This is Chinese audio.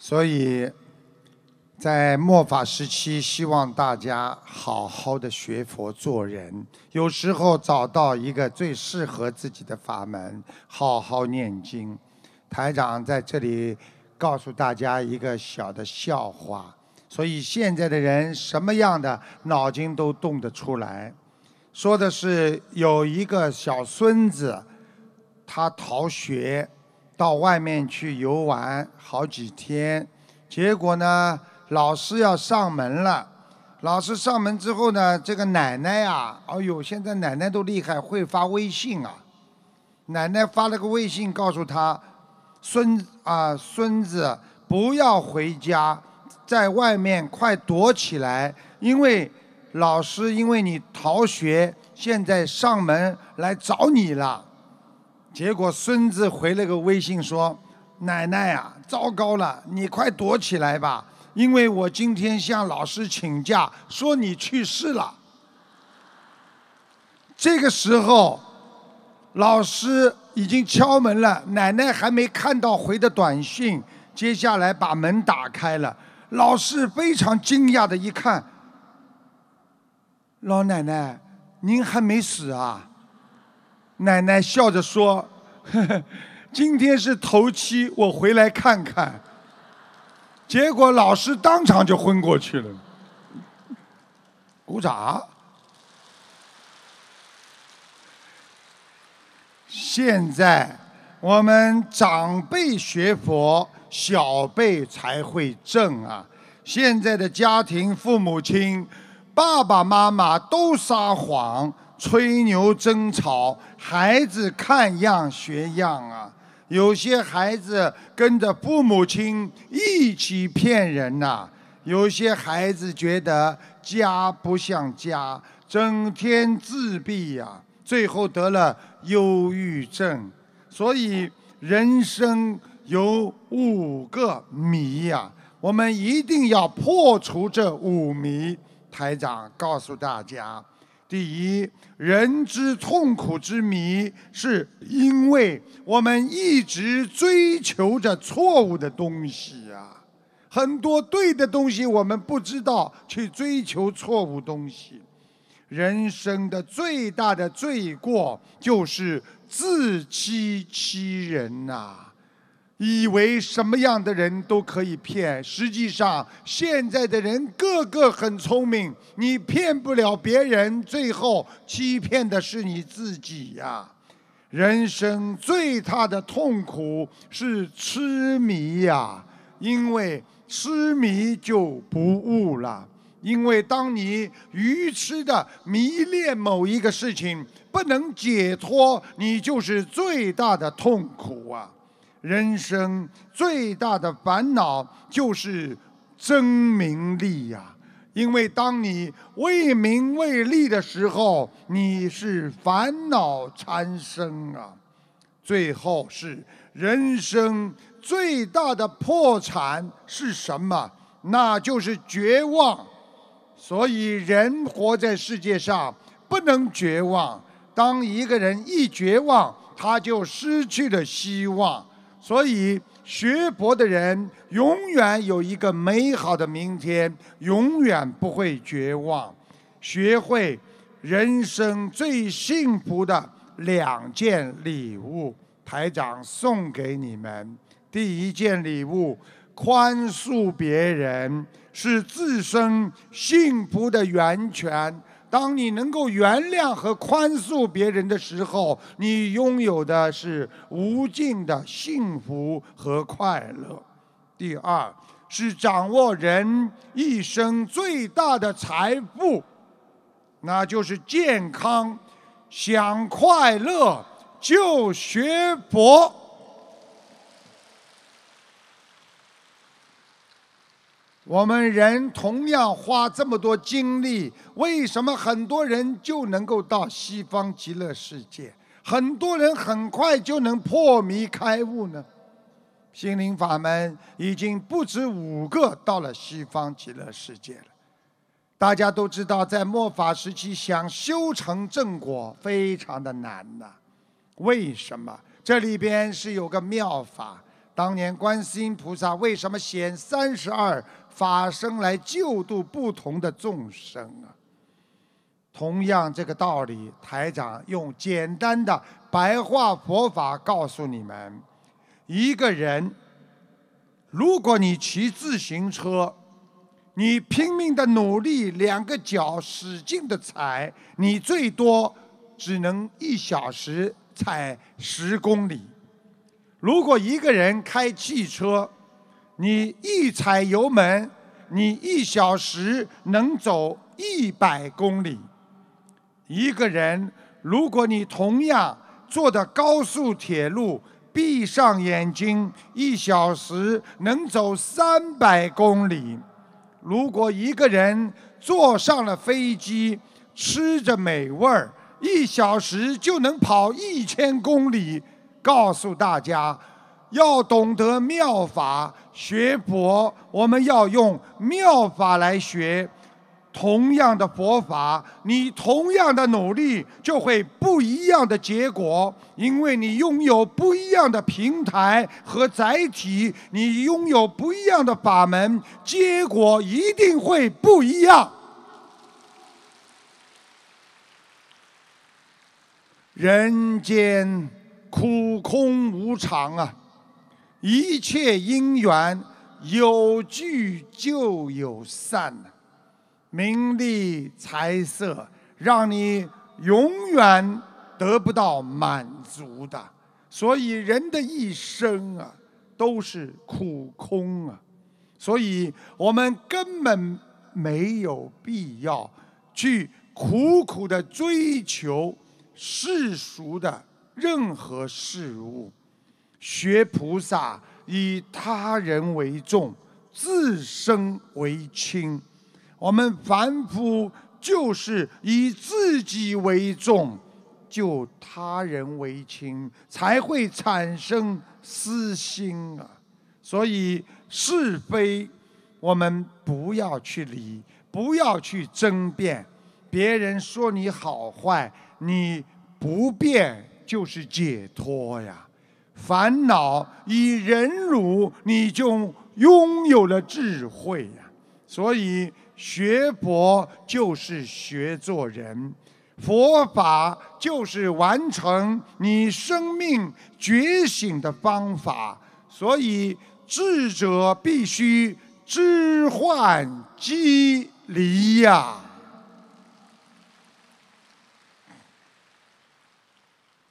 所以，在末法时期，希望大家好好的学佛做人。有时候找到一个最适合自己的法门，好好念经。台长在这里告诉大家一个小的笑话。所以现在的人什么样的脑筋都动得出来。说的是有一个小孙子，他逃学，到外面去游玩好几天，结果呢，老师要上门了。老师上门之后呢，这个奶奶啊，哎呦，现在奶奶都厉害，会发微信啊。奶奶发了个微信告诉他，孙子不要回家，在外面快躲起来，因为老师因为你逃学，现在上门来找你了。结果孙子回了个微信说：“奶奶啊，糟糕了，你快躲起来吧，因为我今天向老师请假，说你去世了。”这个时候，老师已经敲门了，奶奶还没看到回的短信，接下来把门打开了。老师非常惊讶的一看，老奶奶，您还没死啊？奶奶笑着说：“呵呵，今天是头七，我回来看看。”结果老师当场就昏过去了。鼓掌。现在我们长辈学佛，小辈才会正啊。现在的家庭父母亲，爸爸妈妈都撒谎，吹牛争吵，孩子看样学样啊。有些孩子跟着父母亲一起骗人呐，有些孩子觉得家不像家，整天自闭呀，最后得了忧郁症。所以人生有5个谜呀，我们一定要破除这5谜。台长告诉大家，第一，人之痛苦之谜，是因为我们一直追求着错误的东西啊。很多对的东西我们不知道，去追求错误东西。人生的最大的罪过就是自欺欺人呐，以为什么样的人都可以骗，实际上现在的人个个很聪明，你骗不了别人，最后欺骗的是你自己呀。人生最大的痛苦是痴迷呀，因为痴迷就不悟了。因为当你愚痴的迷恋某一个事情，不能解脱，你就是最大的痛苦啊。人生最大的烦恼就是争名利呀，因为当你为名为利的时候，你是烦恼缠身啊。最后是人生最大的破产是什么？那就是绝望。所以人活在世界上不能绝望，当一个人一绝望，他就失去了希望。所以学佛的人永远有一个美好的明天，永远不会绝望。学会人生最幸福的2件礼物，台长送给你们。第1件礼物，宽恕别人是自身幸福的源泉。当你能够原谅和宽恕别人的时候，你拥有的是无尽的幸福和快乐。第2是掌握人一生最大的财富，那就是健康。想快乐就学佛。我们人同样花这么多精力，为什么很多人就能够到西方极乐世界，很多人很快就能破迷开悟呢？心灵法门已经不止5个到了西方极乐世界了。大家都知道，在末法时期想修成正果非常的难呐。为什么？这里边是有个妙法。 当年观世音菩萨为什么显32法身来救度不同的众生啊？同样这个道理，台长用简单的白话佛法告诉你们：一个人，如果你骑自行车，你拼命的努力，2个脚使劲的踩，你最多只能1小时踩10公里。如果一个人开汽车，你一踩油门，你1小时能走100公里。一个人，如果你同样坐的高速铁路，闭上眼睛，1小时能走300公里。如果一个人坐上了飞机，吃着美味儿，1小时就能跑1000公里。告诉大家，要懂得妙法，学佛我们要用妙法来学。同样的佛法，你同样的努力就会不一样的结果，因为你拥有不一样的平台和载体，你拥有不一样的法门，结果一定会不一样。人间苦空无常啊，一切因缘有聚就有散啊。名利财色让你永远得不到满足的，所以人的一生啊都是苦空啊，所以我们根本没有必要去苦苦的追求世俗的任何事物。学菩萨以他人为重，自身为轻。我们凡夫就是以自己为重，就他人为轻，才会产生私心啊。所以是非我们不要去理，不要去争辩。别人说你好坏，你不变就是解脱呀。烦恼以忍辱，你就拥有了智慧呀。所以学佛就是学做人，佛法就是完成你生命觉醒的方法。所以智者必须知幻积离呀。